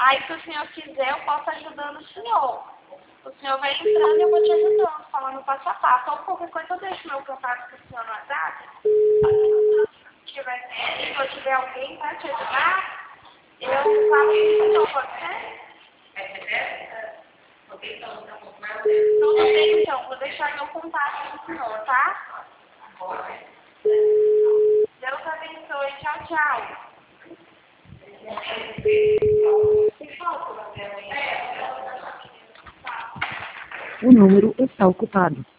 Aí, se o senhor quiser, eu posso ajudando o senhor. O senhor vai entrando e eu vou te ajudando, falando passo a passo. Ou qualquer coisa eu deixo meu contato com o senhor no WhatsApp. Se eu tiver alguém para te ajudar, eu falo com o senhor, pode ser? Tudo bem, então. Vou deixar meu contato com o senhor, tá? Deus abençoe. Tchau, tchau. O número está ocupado.